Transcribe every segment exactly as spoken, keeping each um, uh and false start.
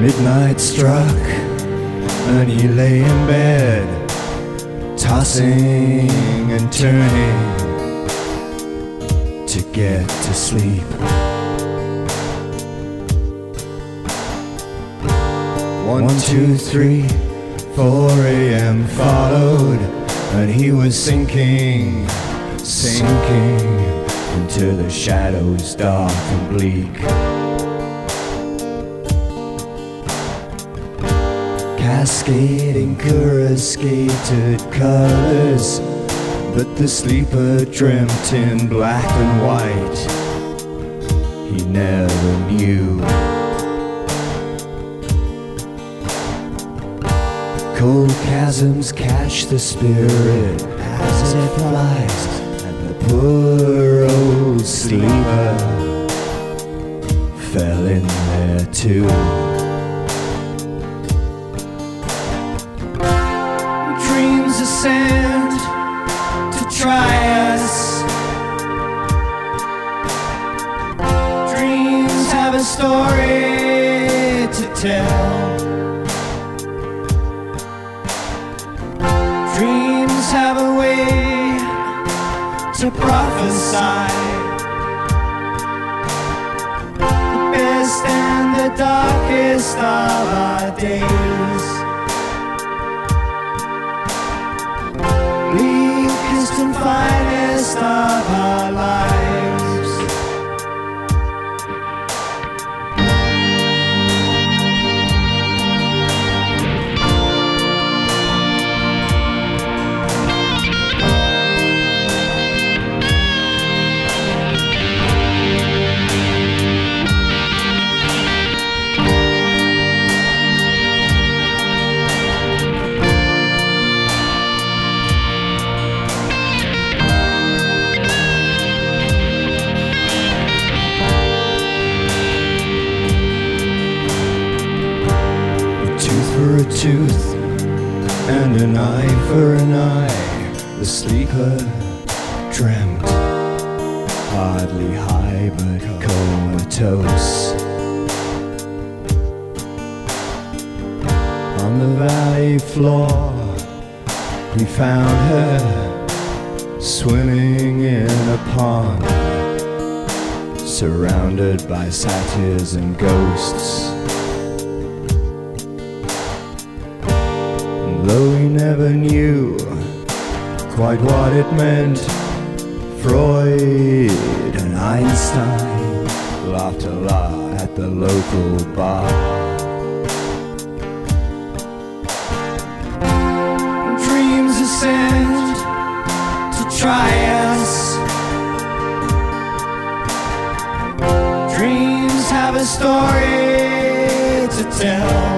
Midnight struck and he lay in bed, tossing and turning to get to sleep. One, two, three, four a m followed, and he was sinking, sinking into the shadows dark and bleak. Cascading coruscated colors, but the sleeper dreamt in black and white. He never knew. Cold chasms catch the spirit as it flies, and the poor old sleeper fell in there too. Dreams ascend to try us. Dreams have a story to tell. Dreams have a way to prophesy the best and the darkest of our days, bleakest and finest of our lives. For a tooth and an eye for an eye, the sleeper dreamt, hardly high but comatose. On the valley floor he found her swimming in a pond, surrounded by satyrs and ghosts. Though he never knew quite what it meant, Freud and Einstein laughed a lot at the local bar. Dreams ascend to try us. Dreams have a story to tell.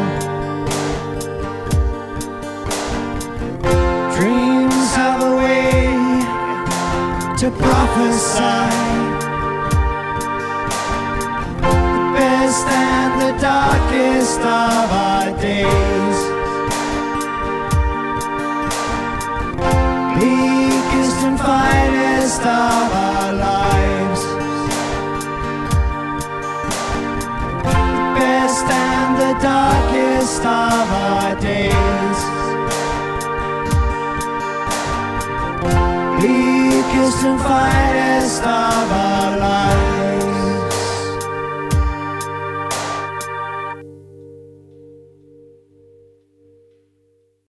Dreams have a way to prophesy the best and the darkest of our days, bleakest and finest of our lives, the best and the darkest of our days, bleakest and finest